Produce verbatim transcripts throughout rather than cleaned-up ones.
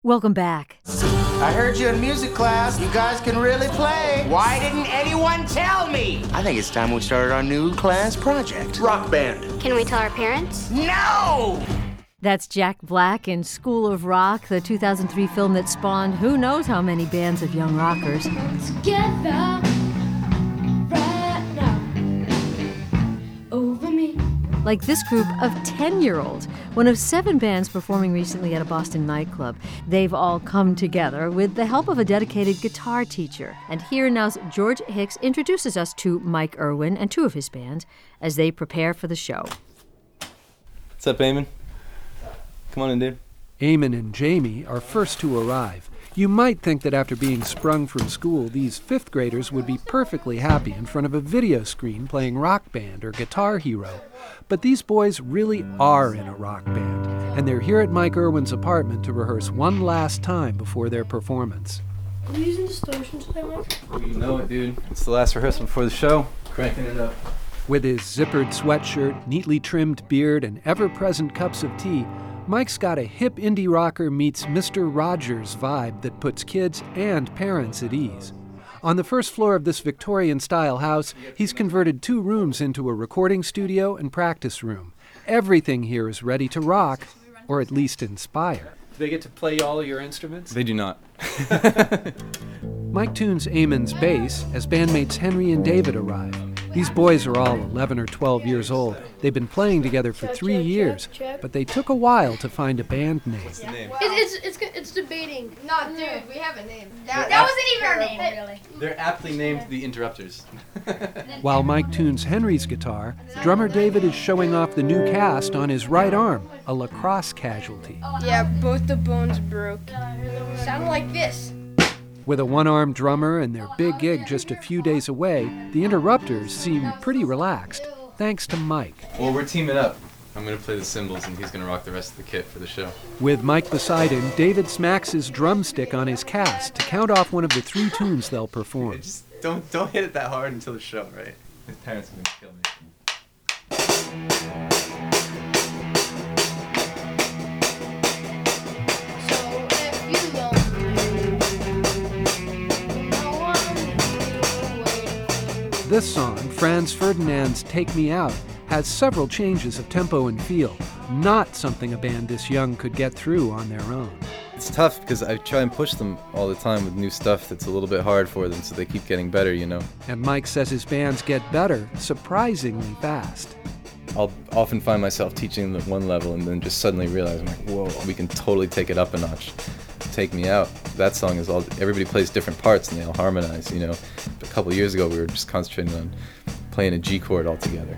Welcome back. I heard you in music class. You guys can really play. Why didn't anyone tell me? I think it's time we started our new class project. Rock band. Can we tell our parents? No! That's Jack Black in School of Rock, the two thousand three film that spawned who knows how many bands of young rockers. Together, right now, over me. Like this group of ten-year-olds, one of seven bands performing recently at a Boston nightclub. They've all come together with the help of a dedicated guitar teacher. And here now's George Hicks introduces us to Mike Irwin and two of his bands as they prepare for the show. What's up, Eamon? Come on in, dude. Eamon and Jamie are first to arrive. You might think that after being sprung from school, these fifth graders would be perfectly happy in front of a video screen playing Rock Band or Guitar Hero. But these boys really are in a rock band, and they're here at Mike Irwin's apartment to rehearse one last time before their performance. Are you using distortion today, Mike? Oh, you know it, dude. It's the last rehearsal before the show. Cranking it up. With his zippered sweatshirt, neatly trimmed beard, and ever-present cups of tea, Mike's got a hip indie rocker meets Mister Rogers vibe that puts kids and parents at ease. On the first floor of this Victorian-style house, he's converted two rooms into a recording studio and practice room. Everything here is ready to rock, or at least inspire. Do they get to play all of your instruments? They do not. Mike tunes Eamon's bass as bandmates Henry and David arrive. These boys are all eleven or twelve years old. They've been playing together for three years, but they took a while to find a band name. What's the name? It's, it's, it's, it's debating. No, dude, we have a name. That, That wasn't even our name, really. They're aptly named the Interrupters. While Mike tunes Henry's guitar, drummer David is showing off the new cast on his right arm, a lacrosse casualty. Yeah, both the bones broke. Sounded like this. With a one-armed drummer and their big gig just a few days away, the Interrupters seem pretty relaxed, thanks to Mike. Well, we're teaming up. I'm going to play the cymbals, and he's going to rock the rest of the kit for the show. With Mike beside him, David smacks his drumstick on his cast to count off one of the three tunes they'll perform. Just don't, don't hit it that hard until the show, right? His parents are going to kill me. This song, Franz Ferdinand's Take Me Out, has several changes of tempo and feel, not something a band this young could get through on their own. It's tough because I try and push them all the time with new stuff that's a little bit hard for them, so they keep getting better, you know. And Mike says his bands get better surprisingly fast. I'll often find myself teaching them at one level and then just suddenly realize, I'm like, whoa, we can totally take it up a notch. Take Me Out. That song is all, everybody plays different parts and they all harmonize, you know. A couple of years ago, we were just concentrating on playing a G chord all together.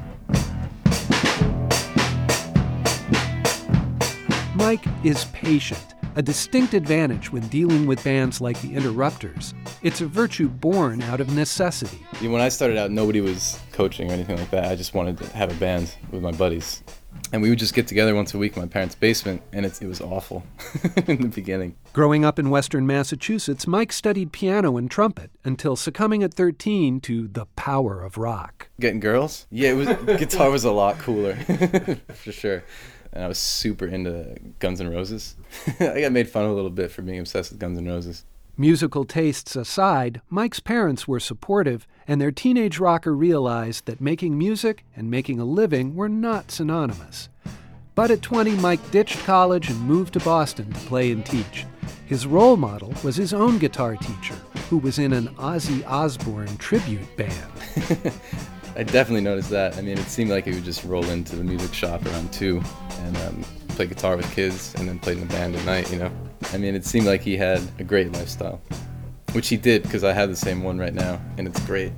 Mike is patient, a distinct advantage when dealing with bands like the Interrupters. It's a virtue born out of necessity. You know, when I started out, nobody was coaching or anything like that. I just wanted to have a band with my buddies. And we would just get together once a week in my parents' basement, and it, it was awful in the beginning. Growing up in western Massachusetts, Mike studied piano and trumpet until succumbing at thirteen to the power of rock. Getting girls? Yeah, it was, guitar was a lot cooler, for sure. And I was super into Guns N' Roses. I got made fun of a little bit for being obsessed with Guns N' Roses. Musical tastes aside, Mike's parents were supportive, and their teenage rocker realized that making music and making a living were not synonymous. But at twenty, Mike ditched college and moved to Boston to play and teach. His role model was his own guitar teacher, who was in an Ozzy Osbourne tribute band. I definitely noticed that. I mean, it seemed like he would just roll into the music shop around two and um, play guitar with kids and then play in the band at night, you know? I mean, it seemed like he had a great lifestyle, which he did, because I have the same one right now, and it's great.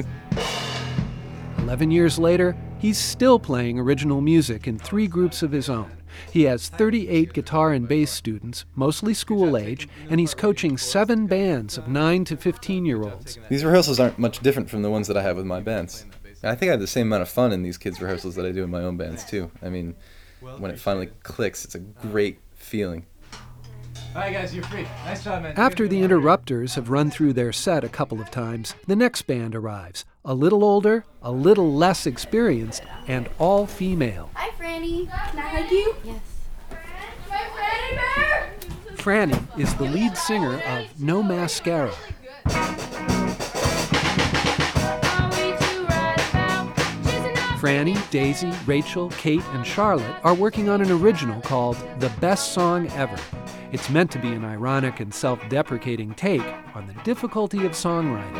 Eleven years later, he's still playing original music in three groups of his own. He has thirty-eight guitar and bass students, mostly school age, and he's coaching seven bands of nine to fifteen-year-olds. These rehearsals aren't much different from the ones that I have with my bands. I think I have the same amount of fun in these kids' rehearsals that I do in my own bands, too. I mean, when it finally clicks, it's a great feeling. All right, guys, you're free. Nice job, man. After the Interrupters have run through their set a couple of times, the next band arrives. A little older, a little less experienced, and all female. Hi, Franny. Can I hug you? Yes. Franny is the lead singer of No Mascara. Franny, Daisy, Rachel, Kate, and Charlotte are working on an original called The Best Song Ever. It's meant to be an ironic and self-deprecating take on the difficulty of songwriting.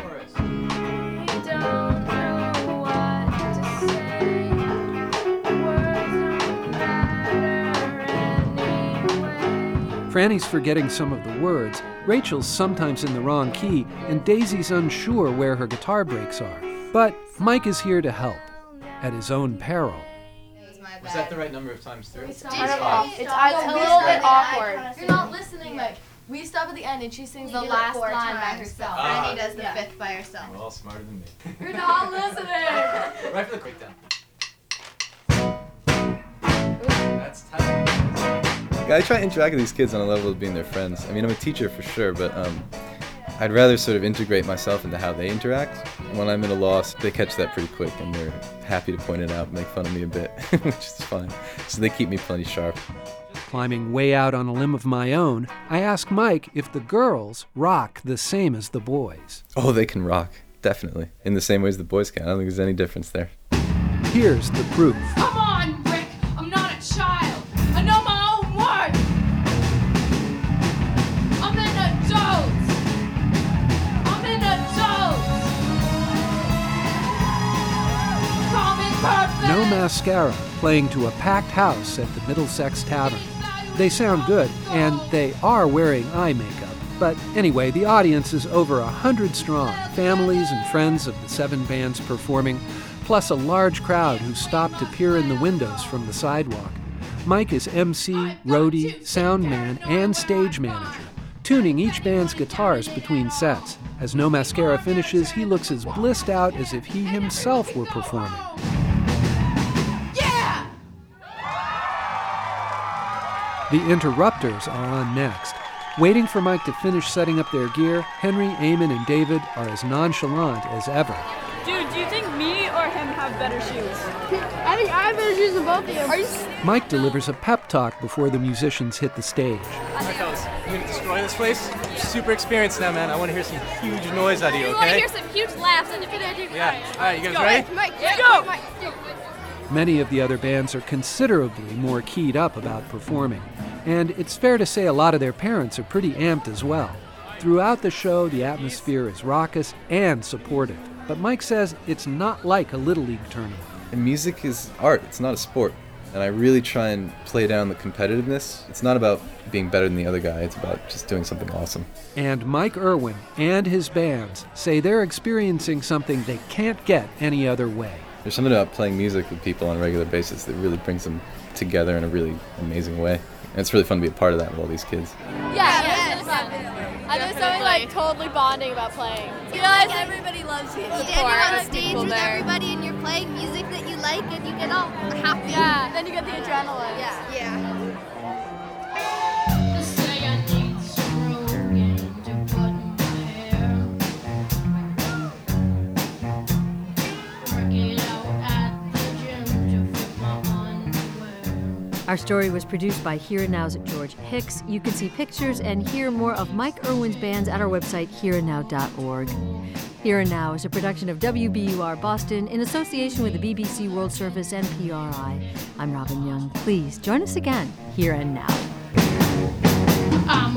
Franny's forgetting some of the words, Rachel's sometimes in the wrong key, and Daisy's unsure where her guitar breaks are. But Mike is here to help, at his own peril. Was that the right number of times through? It's kind of off. It's, it's a little bit awkward. You're not listening. Like, we stop at the end and she sings the last line by herself. Ah. Franny does the yeah. fifth by herself. We're all smarter than me. You're not listening. Right for the quick down. That's tight. Yeah, I try to interact with these kids on a level of being their friends. I mean, I'm a teacher for sure, but um, I'd rather sort of integrate myself into how they interact. When I'm at a loss, they catch that pretty quick, and they're happy to point it out and make fun of me a bit, which is fun. So they keep me plenty sharp. Climbing way out on a limb of my own, I ask Mike if the girls rock the same as the boys. Oh, they can rock, definitely. In the same way as the boys can. I don't think there's any difference there. Here's the proof. Come on, Rick! I'm not a child! I know my own words! I'm an adult! I'm an adult! Call me perfect! No Mascara, playing to a packed house at the Middlesex Tavern. They sound good, and they are wearing eye makeup. But anyway, the audience is over a hundred strong, families and friends of the seven bands performing, plus a large crowd who stop to peer in the windows from the sidewalk. Mike is M C, roadie, sound man, and stage manager, tuning each band's guitars between sets. As No Mascara finishes, he looks as blissed out as if he himself were performing. Yeah! The Interrupters are on next. Waiting for Mike to finish setting up their gear, Henry, Eamon, and David are as nonchalant as ever. Dude, do you think me or him have better shoes? I think I have better shoes than both of you. Are you s- Mike delivers a pep talk before the musicians hit the stage. All right, fellas, I'm going to destroy this place. You're super experienced now, man. I want to hear some huge noise out of you, We okay? want to hear some huge laughs and if it Yeah. All right, you guys Go. ready? Mike, Let's Mike, go! Mike, Mike. Many of the other bands are considerably more keyed up about performing. And it's fair to say a lot of their parents are pretty amped as well. Throughout the show, the atmosphere is raucous and supportive. But Mike says it's not like a Little League tournament. And music is art, it's not a sport. And I really try and play down the competitiveness. It's not about being better than the other guy, it's about just doing something awesome. And Mike Irwin and his bands say they're experiencing something they can't get any other way. There's something about playing music with people on a regular basis that really brings them together in a really amazing way. And it's really fun to be a part of that with all these kids. Yeah, yeah, it's fun. And there's something like totally bonding about playing. You know, like everybody loves you. Standing on stage with everybody and you're playing music that you like and you get all happy. Yeah, then you get the adrenaline. Yeah. Yeah. Our story was produced by Here and Now's George Hicks. You can see pictures and hear more of Mike Irwin's bands at our website, here and now dot org. Here and Now is a production of W B U R Boston in association with the B B C World Service and P R I. I'm Robin Young. Please join us again, Here and Now. I'm